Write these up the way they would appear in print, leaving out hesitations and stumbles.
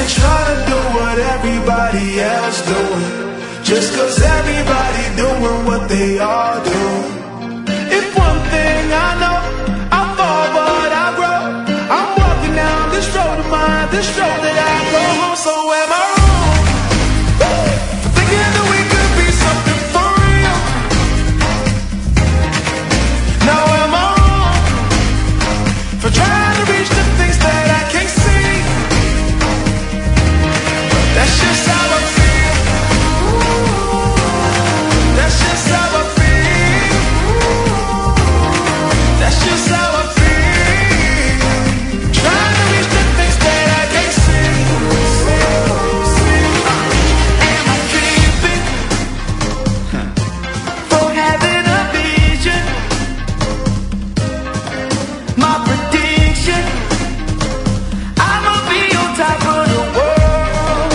try to do what everybody else doing, just 'cause everybody doing what they all do. If one thing I know, I fall but I grow. I'm walking down this road of mine, this road that I go home. So am I wrong for thinking that we could be something for real? Now am I wrong for trying to reach the things that I can't see? That's just how I feel. That's just how I feel. That's just how I feel. Trying to reach the things that I can't see. Am I tripping for having a vision? My prediction, I'ma be on top of the world.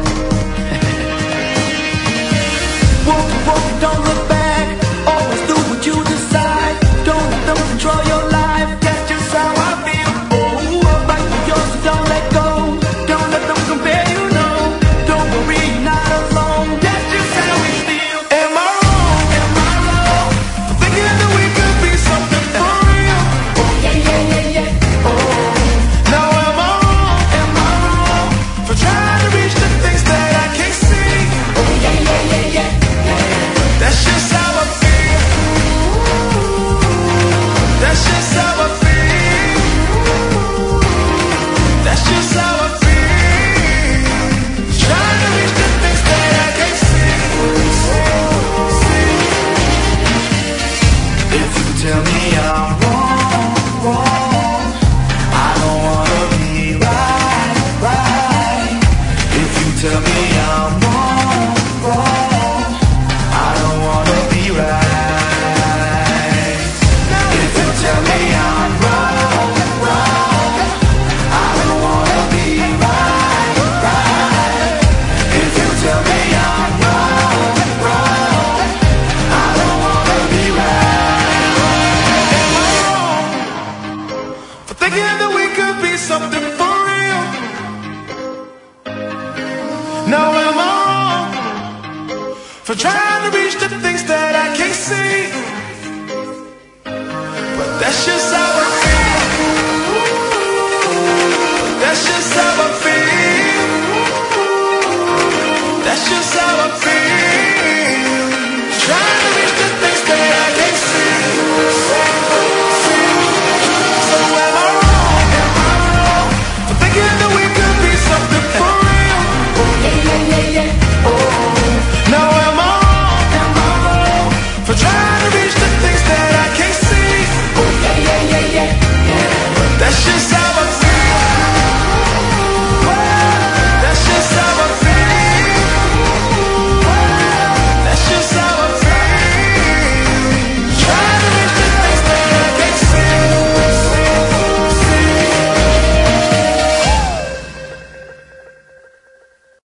Walk, don't look back. Always do what you decide. Don't let them control your life. That's just how I feel. Oh, fight for yours, so don't let go. Don't let them compare you, no. Don't worry, you're not alone. That's just how we feel. Am I wrong? Am I wrong for thinking that we could be something for real? Oh yeah, yeah, yeah, yeah. Oh, now am I wrong? Am I wrong for trying to reach the things that I can't see? Oh yeah, yeah, yeah, yeah. That's just how I feel. That's just how I feel. That's just how I feel. Trying to reach the things that I can't see. If you tell me I'm wrong, I don't wanna be right. If you tell me I'm wrong, I don't wanna be right. If you tell me I'm wrong, I don't wanna be right. If you tell me I'm wrong, I don't wanna be right. Am I wrong for thinking that we could be something for real? Now am I wrong for trying to reach the things that I can't see? But that's just